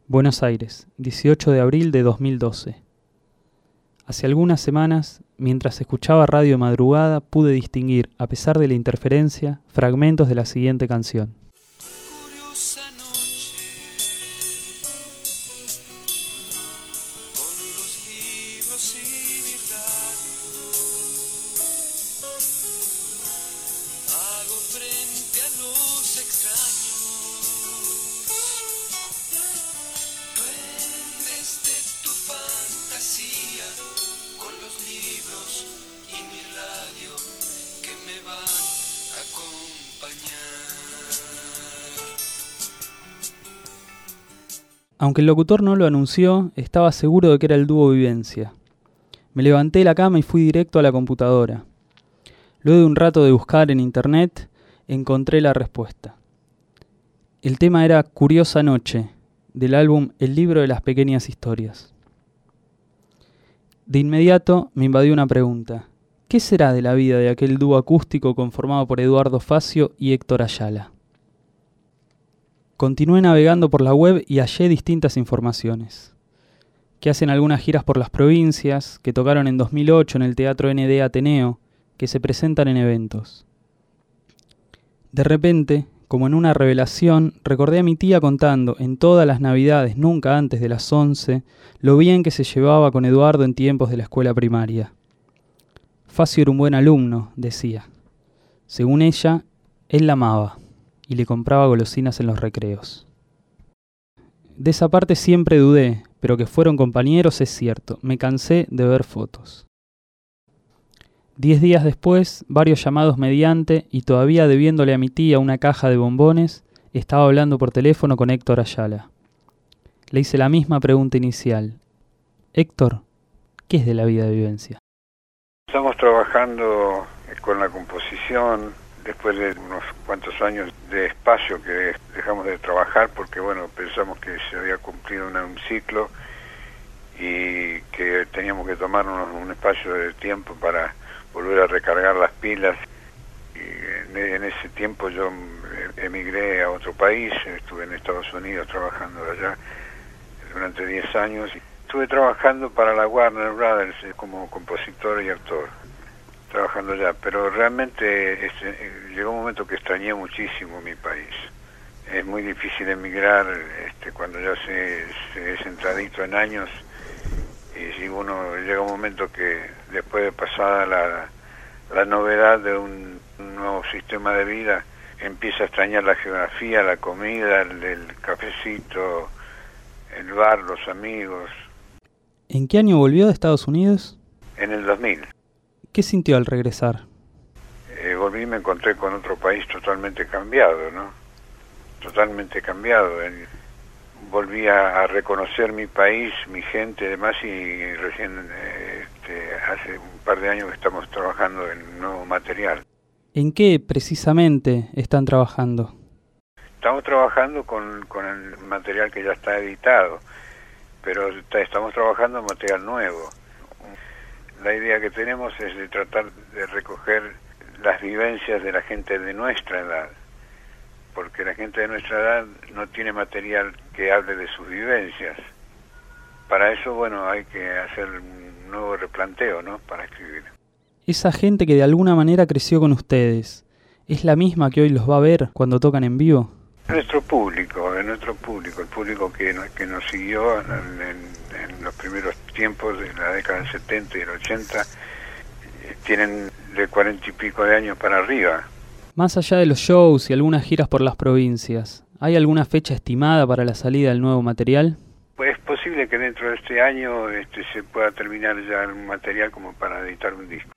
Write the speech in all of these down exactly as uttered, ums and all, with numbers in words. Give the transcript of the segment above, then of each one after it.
Buenos Aires, dieciocho de abril de dos mil doce. Hace algunas semanas, mientras escuchaba radio de madrugada, pude distinguir, a pesar de la interferencia, fragmentos de la siguiente canción. Curiosa noche, con los libros y mi radio, hago frente a los extraños, duendes de tu fantasía, con los libros y mi radio que me van a acompañar. Aunque el locutor no lo anunció, estaba seguro de que era el dúo Vivencia. Me levanté de la cama y fui directo a la computadora. Luego de un rato de buscar en internet, encontré la respuesta. El tema era Curiosa Noche, del álbum El libro de las pequeñas historias. De inmediato me invadió una pregunta. ¿Qué será de la vida de aquel dúo acústico conformado por Eduardo Facio y Héctor Ayala? Continué navegando por la web y hallé distintas informaciones. Que hacen algunas giras por las provincias, que tocaron en dos mil ocho en el Teatro N D Ateneo, que se presentan en eventos. De repente, como en una revelación, recordé a mi tía contando en todas las navidades, nunca antes de las once, lo bien que se llevaba con Eduardo en tiempos de la escuela primaria. Facio era un buen alumno, decía. Según ella, él la amaba y le compraba golosinas en los recreos. De esa parte siempre dudé, pero que fueron compañeros es cierto. Me cansé de ver fotos. Diez días después, varios llamados mediante, y todavía debiéndole a mi tía una caja de bombones, estaba hablando por teléfono con Héctor Ayala. Le hice la misma pregunta inicial. Héctor, ¿qué es de la vida de Vivencia? Estamos trabajando con la composición después de unos cuantos años de espacio que dejamos de trabajar porque, bueno, pensamos que se había cumplido una, un ciclo y que teníamos que tomarnos un espacio de tiempo para volver a recargar las pilas. Y en, en ese tiempo yo emigré a otro país, estuve en Estados Unidos trabajando allá durante diez años. Estuve trabajando para la Warner Brothers como compositor y actor, trabajando allá, pero realmente este, llegó un momento que extrañé muchísimo mi país. Es muy difícil emigrar este, cuando ya se, se es entradito en años, y si uno llega un momento que después de pasada la, la novedad de un, un nuevo sistema de vida, empieza a extrañar la geografía, la comida, el, el cafecito, el bar, los amigos. ¿En qué año volvió de Estados Unidos? En el dos mil. ¿Qué sintió al regresar? Eh, volví y me encontré con otro país totalmente cambiado, ¿no? Totalmente cambiado. Eh, volví a, a reconocer mi país, mi gente y demás, y recién eh, este, hace un par de años que estamos trabajando en nuevo material. ¿En qué precisamente están trabajando? Estamos trabajando con, con el material que ya está editado, pero está, estamos trabajando en material nuevo. La idea que tenemos es de tratar de recoger las vivencias de la gente de nuestra edad, porque la gente de nuestra edad no tiene material que hable de sus vivencias. Para eso, bueno, hay que hacer un nuevo replanteo, ¿no?, para escribir. Esa gente que de alguna manera creció con ustedes, ¿es la misma que hoy los va a ver cuando tocan en vivo? Nuestro público, es nuestro público, el público que, que nos siguió en, en, en los primeros tiempos de la década del setenta y el ochenta, eh, tienen de cuarenta y pico de años para arriba. Más allá de los shows y algunas giras por las provincias, ¿hay alguna fecha estimada para la salida del nuevo material? Pues es posible que dentro de este año este, se pueda terminar ya un material como para editar un disco.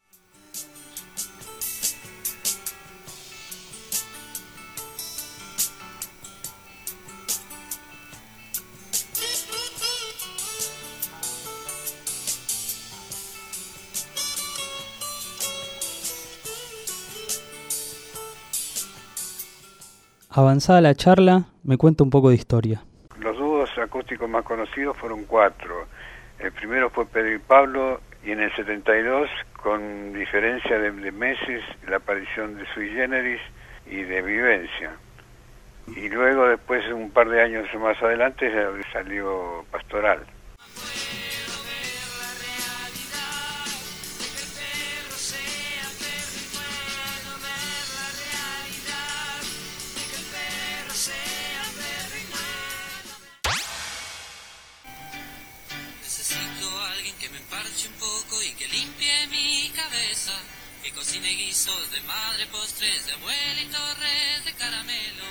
Avanzada la charla, me cuenta un poco de historia. Los dúos acústicos más conocidos fueron cuatro. El primero fue Pedro y Pablo, y en el setenta y dos, con diferencia de, de meses, la aparición de Sui Generis y de Vivencia. Y luego, después, un par de años más adelante, salió Pastoral. Necesito a alguien que me emparche un poco y que limpie mi cabeza, que cocine guisos de madre, postres de abuela y torres de caramelo.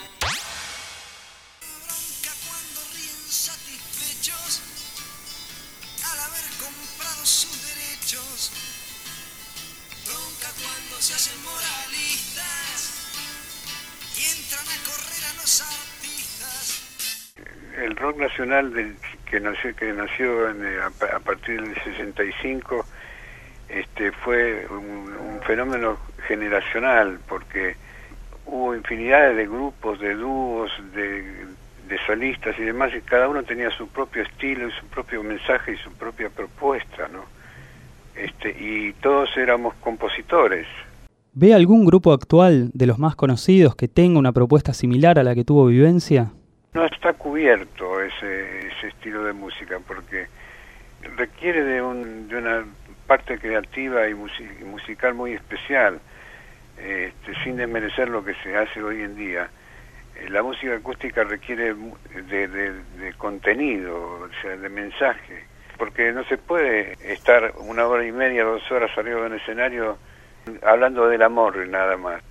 Bronca cuando ríen satisfechos al haber comprado sus derechos. Bronca cuando se hacen moralistas y entran a correr a los artistas. El rock nacional del, que nació, que nació en, a, a partir del sesenta y cinco este, fue un, un fenómeno generacional, porque hubo infinidades de grupos, de dúos, de, de solistas y demás, y cada uno tenía su propio estilo y su propio mensaje y su propia propuesta, ¿no? Este, y todos éramos compositores. ¿Ve algún grupo actual de los más conocidos que tenga una propuesta similar a la que tuvo Vivencia? No está cubierto ese, ese estilo de música, porque requiere de, un, de una parte creativa y, music, y musical muy especial, este, sin desmerecer lo que se hace hoy en día. Eh, la música acústica requiere de, de, de contenido, o sea, de mensaje, porque no se puede estar una hora y media, dos horas arriba de un escenario hablando del amor nada más.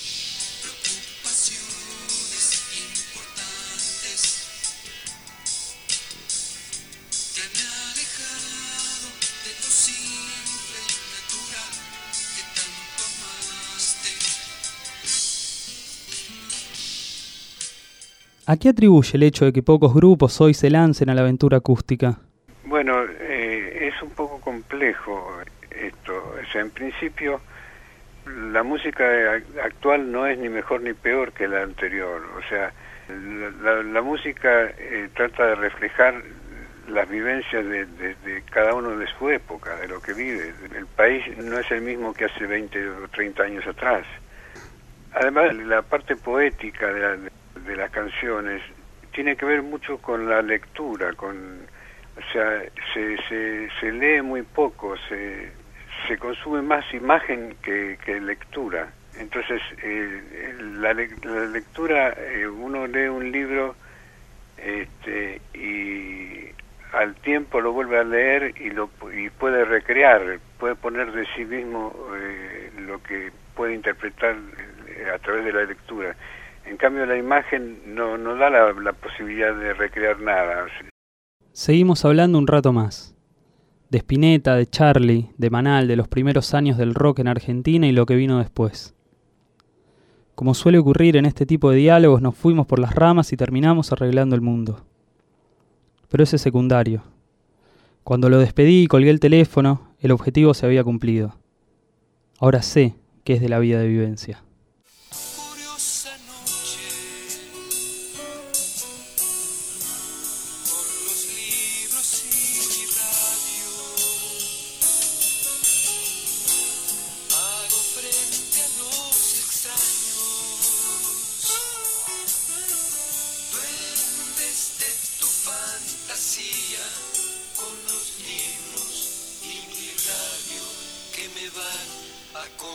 ¿A qué atribuye el hecho de que pocos grupos hoy se lancen a la aventura acústica? Bueno, eh, es un poco complejo esto. O sea, en principio, la música actual no es ni mejor ni peor que la anterior. O sea, la, la, la música eh, trata de reflejar las vivencias de, de, de cada uno de su época, de lo que vive. El país no es el mismo que hace veinte o treinta años atrás. Además, la parte poética de la de las canciones tiene que ver mucho con la lectura, con, o sea, se, se, se lee muy poco, se, se consume más imagen que, que lectura. Entonces, eh, la, la lectura, eh, uno lee un libro este, y al tiempo lo vuelve a leer y, lo, y puede recrear, puede poner de sí mismo eh, lo que puede interpretar eh, a través de la lectura. En cambio, la imagen no, no da la, la posibilidad de recrear nada. Seguimos hablando un rato más. De Spinetta, de Charly, de Manal, de los primeros años del rock en Argentina y lo que vino después. Como suele ocurrir en este tipo de diálogos, nos fuimos por las ramas y terminamos arreglando el mundo. Pero ese es secundario. Cuando lo despedí y colgué el teléfono, el objetivo se había cumplido. Ahora sé qué es de la vida de Vivencia. Con los libros y mi radio que me van a